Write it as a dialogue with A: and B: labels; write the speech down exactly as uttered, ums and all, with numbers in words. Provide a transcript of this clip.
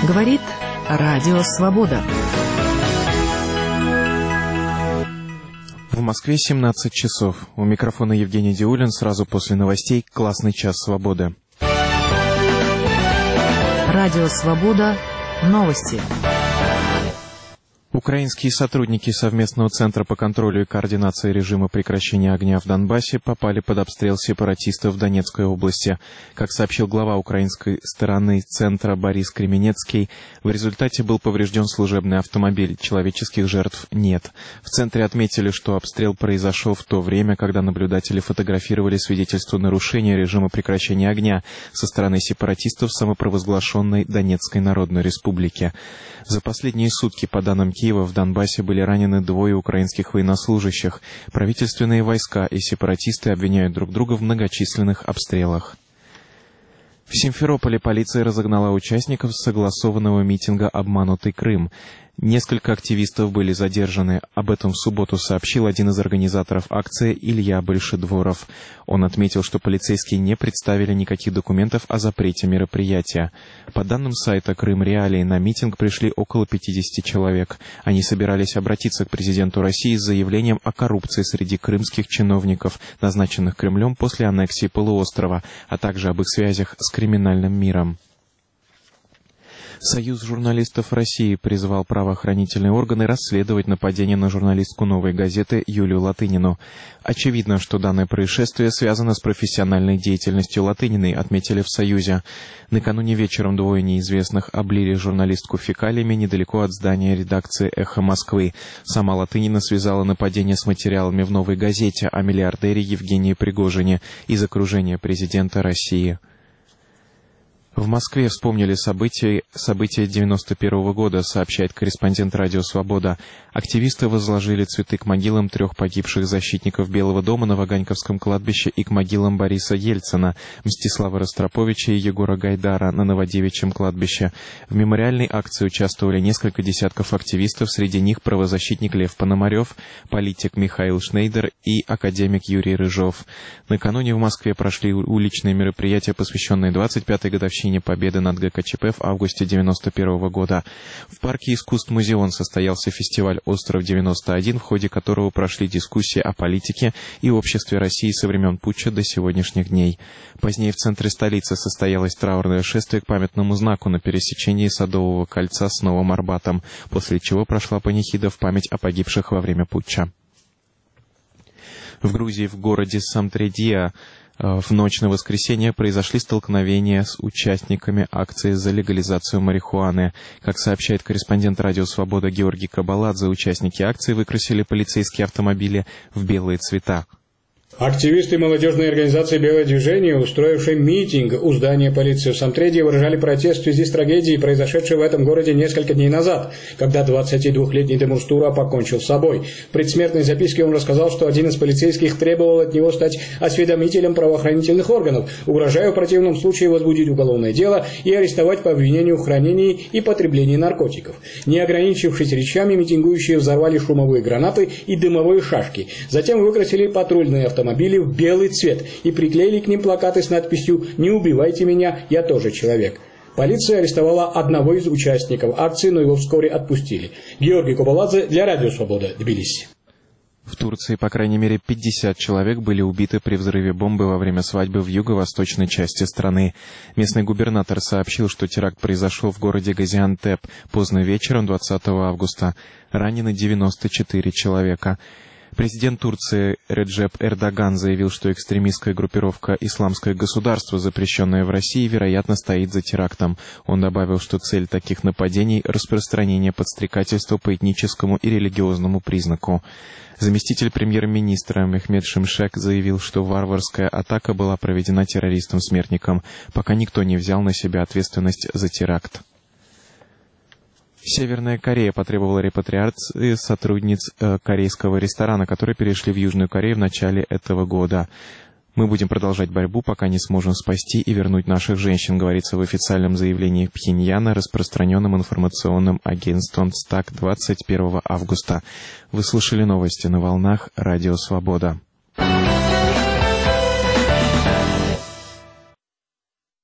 A: Говорит Радио Свобода.
B: В Москве семнадцать часов. У микрофона Евгений Диулин. Сразу после новостей «Классный час свободы».
A: Радио Свобода. Новости.
B: Украинские сотрудники Совместного центра по контролю и координации режима прекращения огня в Донбассе попали под обстрел сепаратистов в Донецкой области. Как сообщил глава украинской стороны центра Борис Кременецкий, в результате был поврежден служебный автомобиль. Человеческих жертв нет. В центре отметили, что обстрел произошел в то время, когда наблюдатели фотографировали свидетельство нарушения режима прекращения огня со стороны сепаратистов самопровозглашенной Донецкой Народной Республики. За последние сутки, по данным Киева, в Донбассе были ранены двое украинских военнослужащих. Правительственные войска и сепаратисты обвиняют друг друга в многочисленных обстрелах. В Симферополе полиция разогнала участников согласованного митинга «Обманутый Крым». Несколько активистов были задержаны. Об этом в субботу сообщил один из организаторов акции Илья Большедворов. Он отметил, что полицейские не представили никаких документов о запрете мероприятия. По данным сайта «Крым Реалии», на митинг пришли около пятидесяти человек. Они собирались обратиться к президенту России с заявлением о коррупции среди крымских чиновников, назначенных Кремлем после аннексии полуострова, а также об их связях с криминальным миром. Союз журналистов России призвал правоохранительные органы расследовать нападение на журналистку «Новой газеты» Юлию Латынину. Очевидно, что данное происшествие связано с профессиональной деятельностью Латыниной, отметили в Союзе. Накануне вечером двое неизвестных облили журналистку фекалиями недалеко от здания редакции «Эхо Москвы». Сама Латынина связала нападение с материалами в «Новой газете» о миллиардере Евгении Пригожине из окружения президента России. В Москве вспомнили события, события девяносто первого года, сообщает корреспондент «Радио Свобода». Активисты возложили цветы к могилам трех погибших защитников Белого дома на Ваганьковском кладбище и к могилам Бориса Ельцина, Мстислава Ростроповича и Егора Гайдара на Новодевичьем кладбище. В мемориальной акции участвовали несколько десятков активистов, среди них правозащитник Лев Пономарев, политик Михаил Шнейдер и академик Юрий Рыжов. Накануне в Москве прошли уличные мероприятия, посвященные двадцать пятой годовщине победы над ГКЧП в августе девяносто первого года. В парке искусств «Музеон» состоялся фестиваль «Остров девяносто один», в ходе которого прошли дискуссии о политике и обществе России со времен путча до сегодняшних дней. Позднее в центре столицы состоялось траурное шествие к памятному знаку на пересечении Садового кольца с Новым Арбатом, после чего прошла панихида в память о погибших во время путча. В Грузии, в городе Самтредия, в ночь на воскресенье произошли столкновения с участниками акции за легализацию марихуаны. Как сообщает корреспондент «Радио Свобода» Георгий Кабаладзе, участники акции выкрасили полицейские автомобили в белые цвета.
C: Активисты молодежной организации «Белое движение», устроившие митинг у здания полиции в Самтреде, выражали протест в связи с трагедией, произошедшей в этом городе несколько дней назад, когда двадцатидвухлетний Тимур Стура покончил с собой. В предсмертной записке он рассказал, что один из полицейских требовал от него стать осведомителем правоохранительных органов, угрожая в противном случае возбудить уголовное дело и арестовать по обвинению в хранении и потреблении наркотиков. Не ограничившись речами, митингующие взорвали шумовые гранаты и дымовые шашки. Затем выкрасили патрульные автомобили автомобили в белый цвет и приклеили к ним плакаты с надписью «Не убивайте меня, я тоже человек». Полиция арестовала одного из участников акции, но его вскоре отпустили. Георгий Кабаладзе для Радио Свобода, Тбилиси.
B: В Турции, по крайней мере, пятьдесят человек были убиты при взрыве бомбы во время свадьбы в юго-восточной части страны. Местный губернатор сообщил, что теракт произошел в городе Газиантеп поздно вечером двадцатого августа. Ранены девяносто четыре человека. Президент Турции Реджеп Эрдоган заявил, что экстремистская группировка «Исламское государство», запрещенная в России, вероятно, стоит за терактом. Он добавил, что цель таких нападений – распространение подстрекательства по этническому и религиозному признаку. Заместитель премьер-министра Мехмед Шимшек заявил, что варварская атака была проведена террористом-смертником, пока никто не взял на себя ответственность за теракт. Северная Корея потребовала репатриации сотрудниц э, корейского ресторана, которые перешли в Южную Корею в начале этого года. «Мы будем продолжать борьбу, пока не сможем спасти и вернуть наших женщин», говорится в официальном заявлении Пхеньяна, распространенном информационным агентством ЦТАК двадцать первого августа. Вы слушали новости на волнах Радио Свобода.